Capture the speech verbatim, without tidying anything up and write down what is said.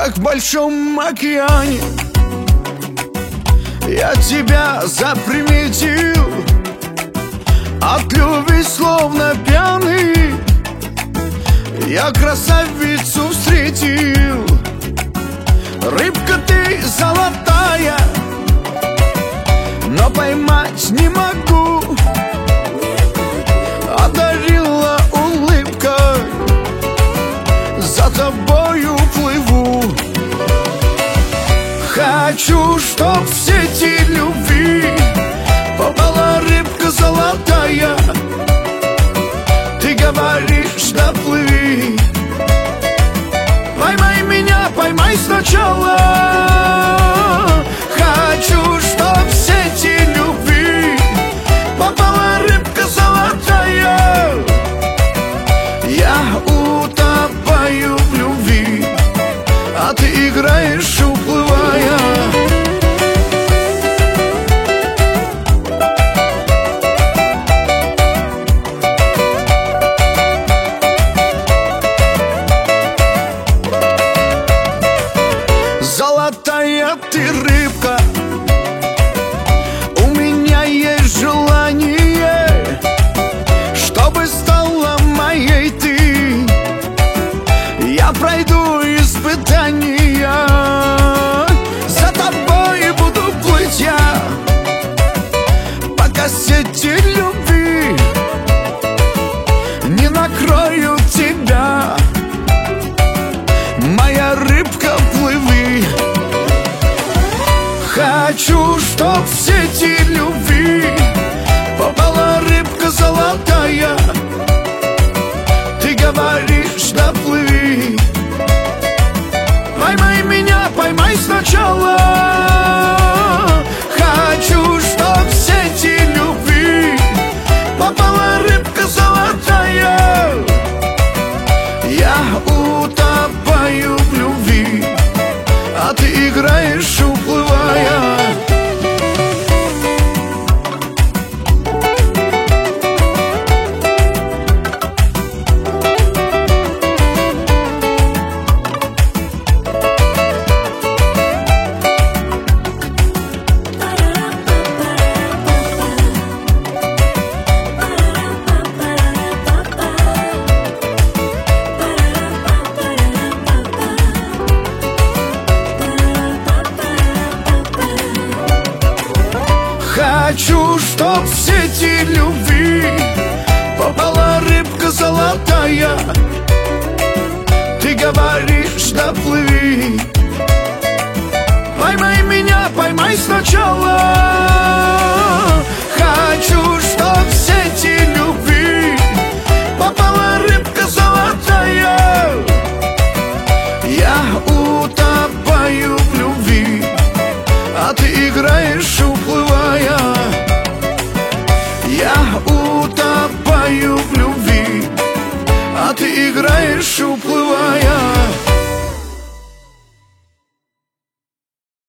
как в большом океане. Я тебя заприметил, от любви словно пьяный. Я красавицу встретил, рыбка ты золотая, но поймать не могу. Одарила улыбкой, за тобою плыву. Хочу, чтоб в сети любви попала рыбка золотая. Ты говоришь, доплыви, поймай меня, поймай сначала. Хочу, чтоб в сети любви попала рыбка золотая. Я утопаю в любви, а ты играешь, уплывая. Золотая ты рыбка, у меня есть желание, чтобы стала моей ты. Я пройду испытания, за тобой буду плыть я по сети любви, не накрою тебя. Моя рыбка, плыви. Хочу, чтоб в сети любви попала рыбка золотая. Ты говоришь, доплыви, поймай меня, поймай сначала. Хочу, чтоб в сети любви попала рыбка золотая. Я утопаю в любви, а ты играешь, уплывая. Хочу, чтоб в сети любви попала рыбка золотая. Ты говоришь, доплыви, поймай меня, поймай сначала. Хочу, чтоб в сети любви попала рыбка золотая. Я утопаю в любви, а ты играешь, уплывая. Я утопаю в любви, а ты играешь, уплывая.